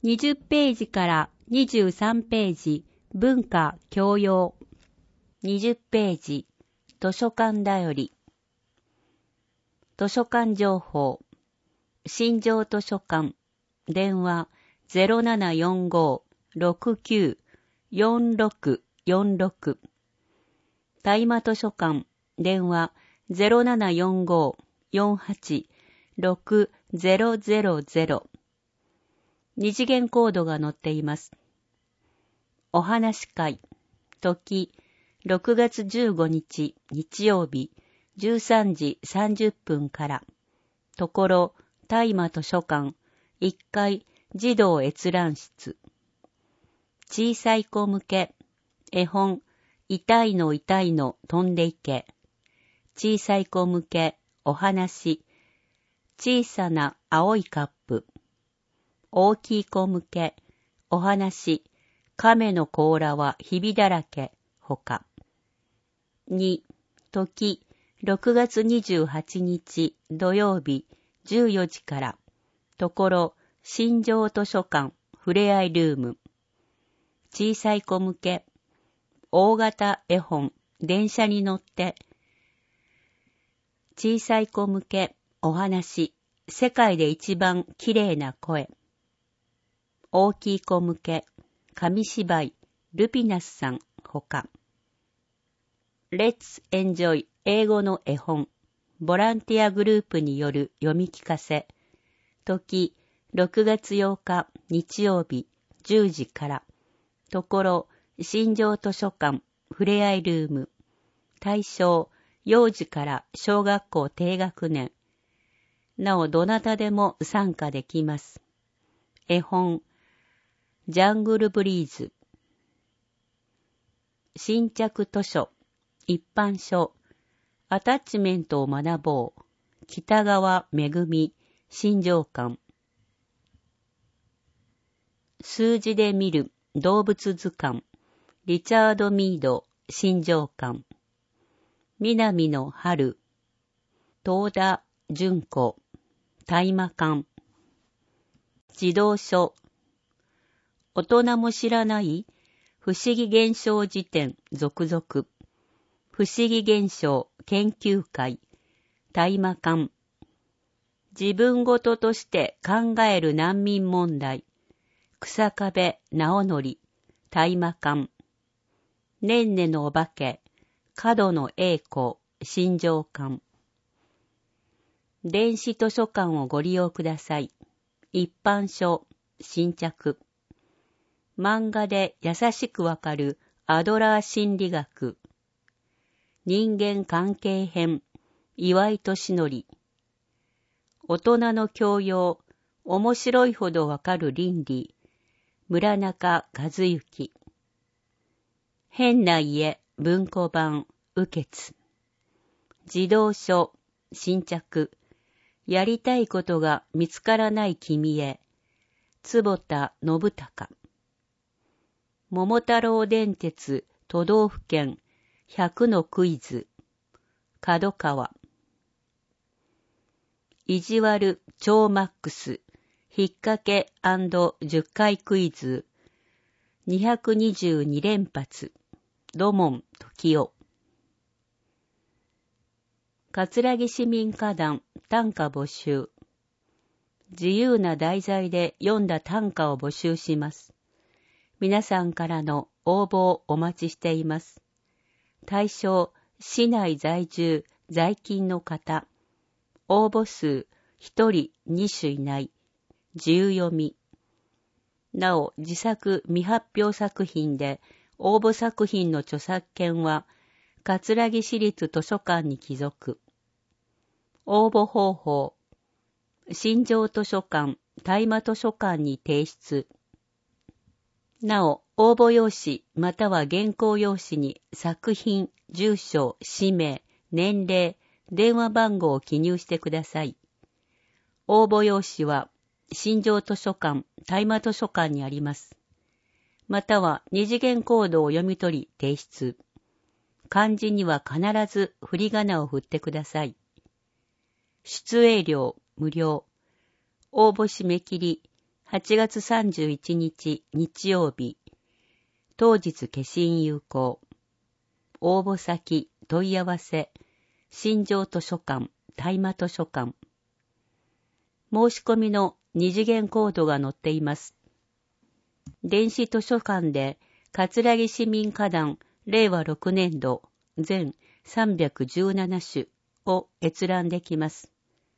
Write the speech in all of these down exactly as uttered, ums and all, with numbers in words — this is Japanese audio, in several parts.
にじゅうページからにじゅうさんページ、文化教養。にじゅうページ、図書館だより。図書館情報。新庄図書館。電話 ゼロななよんご ろくきゅう よんろくよんろく。大間図書館。電話 ゼロななよんご よんはち ろくゼロゼロゼロ。二次元コードが載っています。お話会。時、ろくがつじゅうごにち日曜日じゅうさんじさんじゅっぷんから。ところ、大間図書館いっかい児童閲覧室。小さい子向け、絵本、痛いの痛いの飛んでいけ。小さい子向け、お話、小さな青いカップ。大きい子向け、お話、亀の甲羅はひびだらけ、ほか。に、時、ろくがつにじゅうはちにち土曜日じゅうよじから。ところ、新庄図書館ふれあいルーム。小さい子向け、大型絵本、電車に乗って。小さい子向け、お話、世界で一番きれいな声。大きい子向け、紙芝居、ルピナスさん、ほか。Let's Enjoy 英語の絵本、ボランティアグループによる読み聞かせ。時、ろくがつようか日曜日じゅうじから。ところ、新庄図書館ふれあいルーム。対象、幼児から小学校低学年。なお、どなたでも参加できます。絵本、ジャングルブリーズ。新着図書、一般書、アタッチメントを学ぼう。北川めぐみ、新庄館。数字で見る動物図鑑、リチャード・ミード、新庄館。南の春、東田純子、大間館。児童書、大人も知らない不思議現象辞典続々。不思議現象研究会、大間館。自分ごととして考える難民問題、草壁直則、大間館。ねんねのお化け、角野栄子、新庄館。電子図書館をご利用ください。一般書、新着。漫画で優しくわかるアドラー心理学。人間関係編、岩井俊則。大人の教養、面白いほどわかる倫理。村中和幸。変な家、文庫版、雨穴。児童書、新着。やりたいことが見つからない君へ。坪田信孝。桃太郎電鉄都道府県ひゃくのクイズ。角川。意地悪超マックス。引っ掛けじゅっかいクイズ。にひゃくにじゅうにれんぱつ。土門時夫。葛城市民歌団短歌募集。自由な題材で読んだ短歌を募集します。皆さんからの応募をお待ちしています。対象、市内在住、在勤の方。応募数、ひとりにしゅ以内。自由読み。なお、自作未発表作品で、応募作品の著作権は、葛城市立図書館に帰属。応募方法。新庄図書館、大間図書館に提出。なお、応募用紙または原稿用紙に作品、住所、氏名、年齢、電話番号を記入してください。応募用紙は、新庄図書館、大間図書館にあります。または二次元コードを読み取り提出。漢字には必ず振り仮名を振ってください。出営料無料。応募締め切りはちがつさんじゅういちにち日曜日、当日消印有効。応募先、問い合わせ、新庄図書館、大麻図書館。申し込みの二次元コードが載っています。電子図書館で、葛城市民歌壇れいわろくねんど全さんびゃくじゅうななしゅを閲覧できます。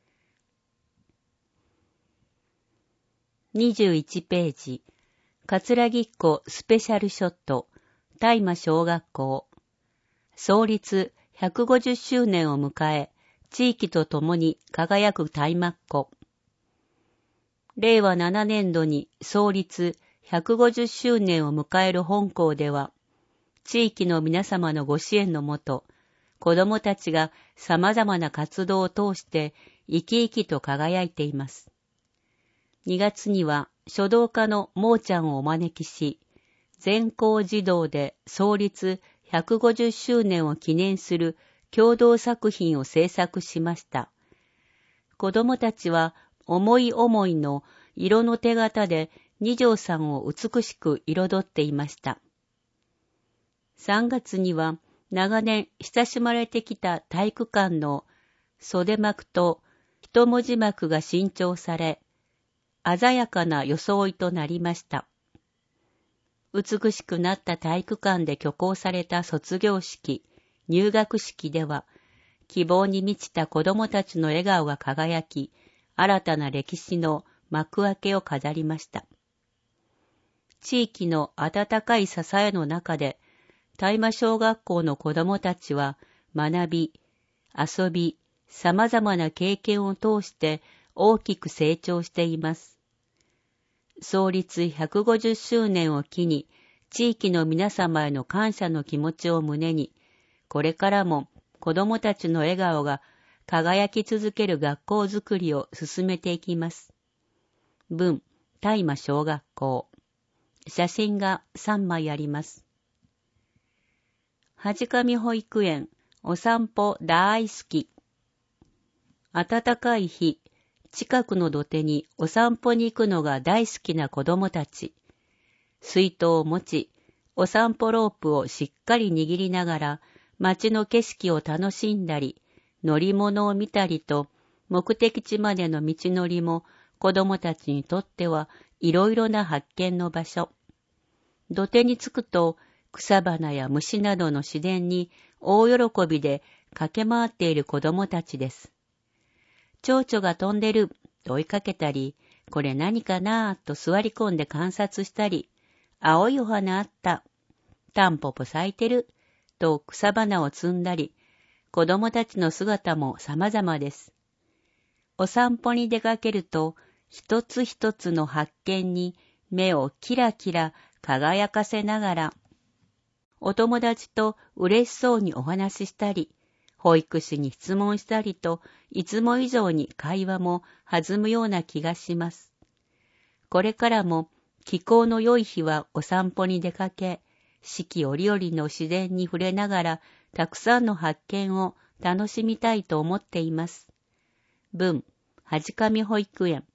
にじゅういちページ、葛城っ子スペシャルショット、大麻小学校。創立ひゃくごじゅっしゅうねんを迎え、地域とともに輝く大麻っ子。れいわななねんどに創立ひゃくごじゅっしゅうねんを迎える本校では、地域の皆様のご支援のもと、子どもたちが様々な活動を通して生き生きと輝いています。にがつには書道家のもーちゃんをお招きし、全校児童で創立ひゃくごじゅっしゅうねんを記念する共同作品を制作しました。子どもたちは思い思いの色の手形で二条さんを美しく彩っていました。さんがつには長年親しまれてきた体育館の袖幕と一文字幕が新調され、鮮やかな装いとなりました。美しくなった体育館で挙行された卒業式、入学式では、希望に満ちた子どもたちの笑顔が輝き、新たな歴史の幕開けを飾りました。地域の温かい支えの中で、大麻小学校の子どもたちは学び、遊び、様々な経験を通して大きく成長しています。創立ひゃくごじゅっしゅうねんを機に、地域の皆様への感謝の気持ちを胸に、これからも子どもたちの笑顔が輝き続ける学校づくりを進めていきます。文、大麻小学校。写真がさんまいあります。はじかみ保育園、お散歩大好き。暖かい日、近くの土手にお散歩に行くのが大好きな子供たち。水筒を持ち、お散歩ロープをしっかり握りながら、街の景色を楽しんだり、乗り物を見たりと、目的地までの道のりも子供たちにとってはいろいろな発見の場所。土手に着くと、草花や虫などの自然に大喜びで駆け回っている子供たちです。蝶々が飛んでると追いかけたり、これ何かなぁと座り込んで観察したり、青いお花あった、タンポポ咲いてると草花を摘んだり、子供たちの姿も様々です。お散歩に出かけると、一つ一つの発見に目をキラキラ輝かせながら、お友達と嬉しそうにお話ししたり、保育士に質問したりと、いつも以上に会話も弾むような気がします。これからも気候の良い日はお散歩に出かけ、四季折々の自然に触れながら、たくさんの発見を楽しみたいと思っています。文、はじかみ保育園。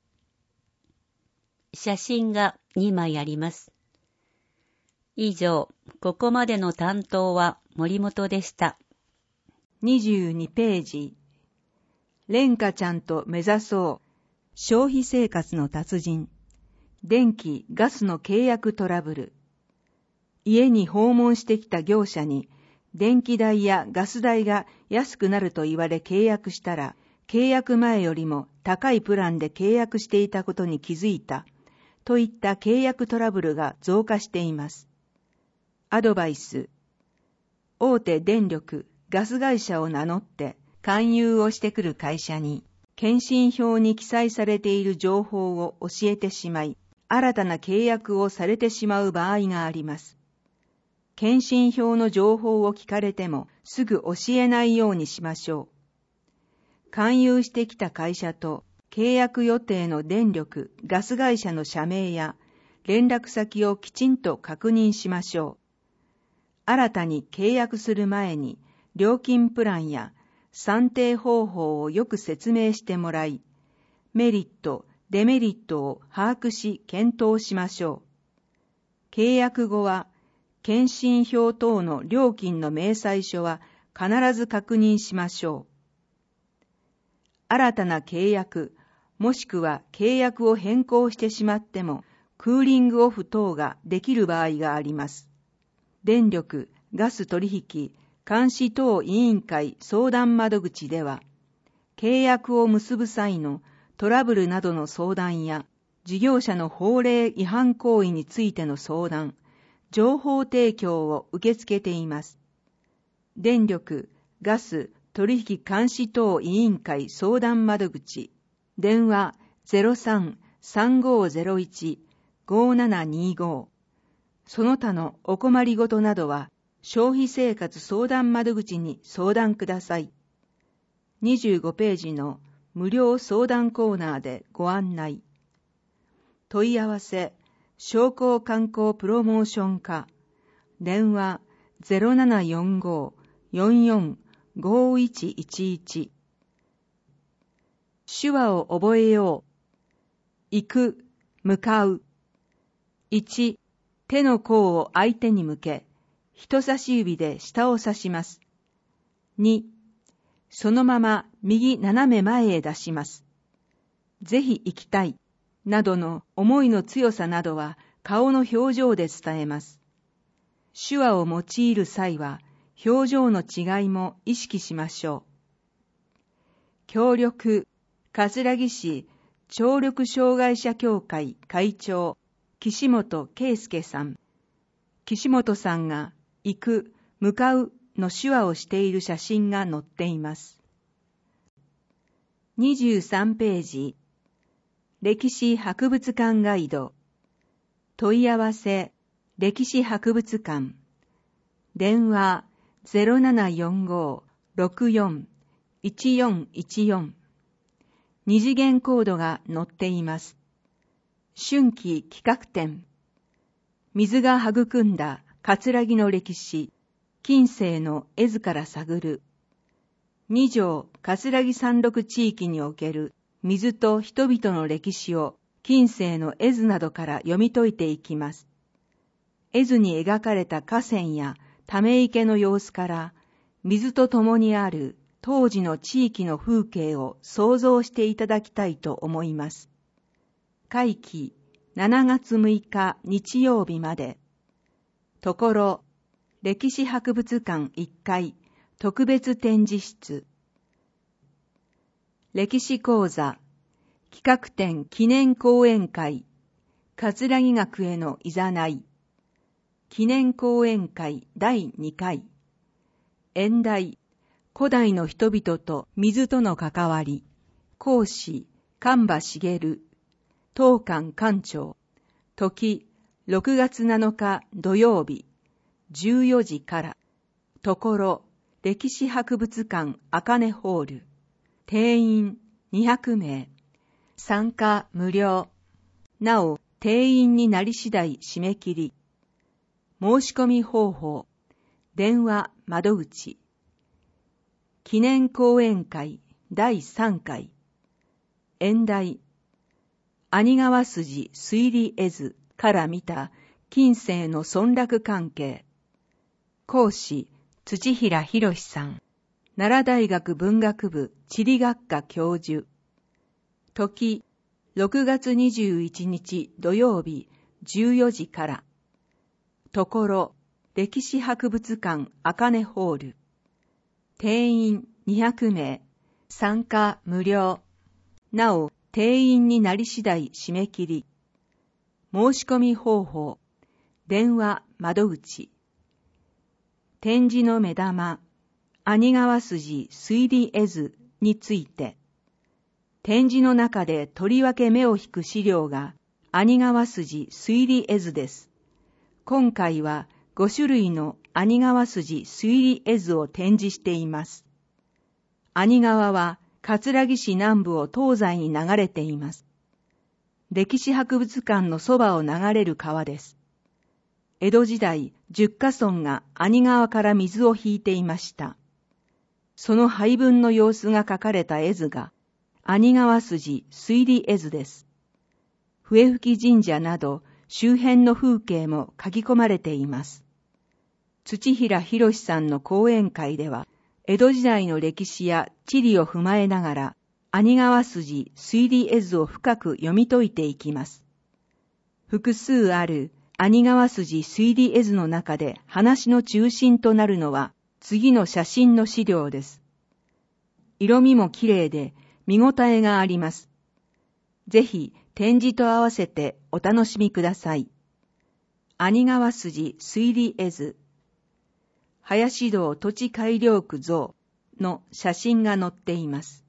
写真がにまいあります。以上、ここまでの担当は森本でした。 にじゅうにページ。蓮華ちゃんと目指そう。消費生活の達人。電気・ガスの契約トラブル。家に訪問してきた業者に、電気代やガス代が安くなると言われ契約したら、契約前よりも高いプランで契約していたことに気づいた。といった契約トラブルが増加しています。アドバイス。大手電力、ガス会社を名乗って勧誘をしてくる会社に、検針票に記載されている情報を教えてしまい、新たな契約をされてしまう場合があります。検針票の情報を聞かれてもすぐ教えないようにしましょう。勧誘してきた会社と契約予定の電力、ガス会社の社名や連絡先をきちんと確認しましょう。新たに契約する前に料金プランや算定方法をよく説明してもらい、メリット、 デメリットを把握し検討しましょう。契約後は、検針票等の料金の明細書は必ず確認しましょう。新たな契約、もしくは契約を変更してしまっても、クーリングオフ等ができる場合があります。電力、ガス取引、監視等委員会相談窓口では、契約を結ぶ際のトラブルなどの相談や、事業者の法令違反行為についての相談、情報提供を受け付けています。電力、ガス取引監視等委員会相談窓口、電話 ゼロさん さんごゼロいち ごななにご。その他のお困りごとなどは、消費生活相談窓口に相談ください。にじゅうごページの無料相談コーナーでご案内。問い合わせ、商工観光プロモーション課、電話 ゼロななよんご よんよん ごいちいちいち。手話を覚えよう。行く、向かう。いち、手の甲を相手に向け、人差し指で下を指します。に、そのまま右斜め前へ出します。ぜひ行きたい、などの思いの強さなどは顔の表情で伝えます。手話を用いる際は表情の違いも意識しましょう。協力、葛城市聴力障害者協会会長、岸本圭介さん。岸本さんが行く、向かうの手話をしている写真が載っています。にじゅうさんページ、歴史博物館ガイド。問い合わせ、歴史博物館。電話 ゼロななよんご ろくよん いちよんいちよん。二次元コードが載っています。春季企画展。水が育んだ葛城の歴史、近世の絵図から探る。二条葛城山麓地域における水と人々の歴史を近世の絵図などから読み解いていきます。絵図に描かれた河川やため池の様子から、水と共にある当時の地域の風景を想像していただきたいと思います。会期しちがつむいか日曜日まで。ところ、歴史博物館いっかい特別展示室。歴史講座、企画展記念講演会、葛城学へのいざない。記念講演会だいにかい。演題、古代の人々と水との関わり。講師、神場茂。当館館長。時、ろくがつなのか土曜日、じゅうよじから。ところ、歴史博物館茜ホール。定員にひゃくめい。参加無料。なお、定員になり次第締め切り。申し込み方法。電話窓口。記念講演会だいさんかい。演題。兄川筋推理絵図から見た近世の村落関係。講師、土平博さん。奈良大学文学部地理学科教授。時、ろくがつにじゅういちにち土曜日じゅうよじから。ところ、歴史博物館茜ホール。定員にひゃくめい。参加無料。なお、定員になり次第締め切り。申し込み方法。電話窓口。展示の目玉、兄川筋推理絵図について。展示の中でとりわけ目を引く資料が兄川筋推理絵図です。今回はごしゅるいの兄川筋推理絵図を展示しています。兄川は葛城市南部を東西に流れています。歴史博物館のそばを流れる川です。江戸時代、十ヶ村が兄川から水を引いていました。その配分の様子が描かれた絵図が、兄川筋推理絵図です。 笛吹神社など周辺の風景も書き込まれています。土平博さんの講演会では、江戸時代の歴史や地理を踏まえながら、兄川筋推理絵図を深く読み解いていきます。複数ある兄川筋推理絵図の中で話の中心となるのは次の写真の資料です。色味も綺麗で見応えがあります。ぜひ展示と合わせてお楽しみください。兄川筋推理絵図、林道土地改良区像の写真が載っています。